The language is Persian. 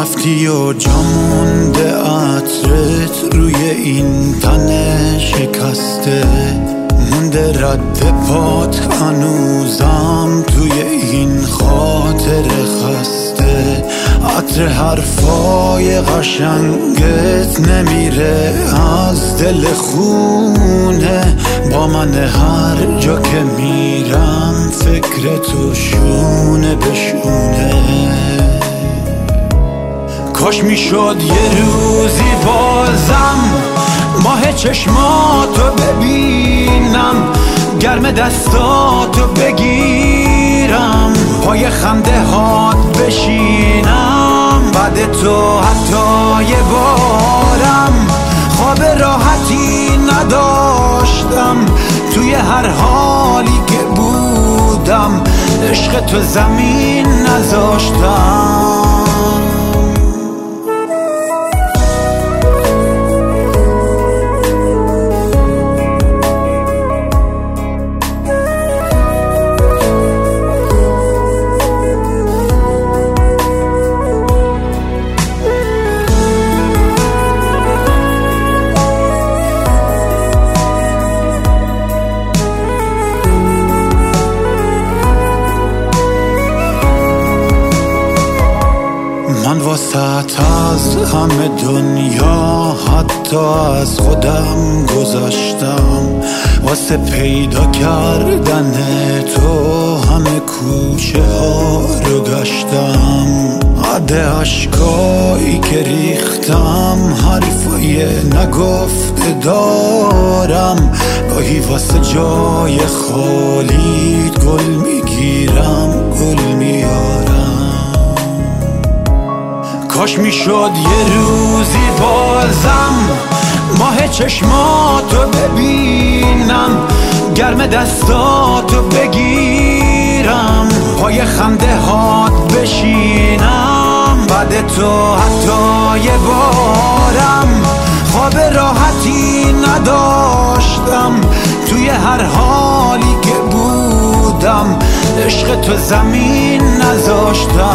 رفتی و جا مونده عطرت روی این تن شکسته، مونده رد پات هنوزم توی این خاطر خسته. عطر حرفای قشنگت نمیره از دل خونه، با من هر جا که میرم فکر تو شونه به شونه. کاش میشد یه روزی بازم ماه چشماتو ببینم، گرم دستاتو بگیرم، پای خنده هات بشینم، بعد تو حتی یه بارم خواب راحتی نداشتم، توی هر حالی که بودم عشق تو زمین نذاشتم. من واسط از همه دنیا حتی از خودم گذاشتم، واسه پیدا کردن تو همه کوچه ها رو گشتم. عده عشقایی که ریختم حرفای نگفته دارم، گاهی واسه جای خالی گل میگیرم گل میارم. کاش میشد یه روزی بازم ماه چشماتو ببینم، گرم دستاتو بگیرم، پای خنده هات بشینم، بعد تو حتی یه بارم خواب راحتی نداشتم، توی هر حالی که بودم عشق تو زمین نذاشتم.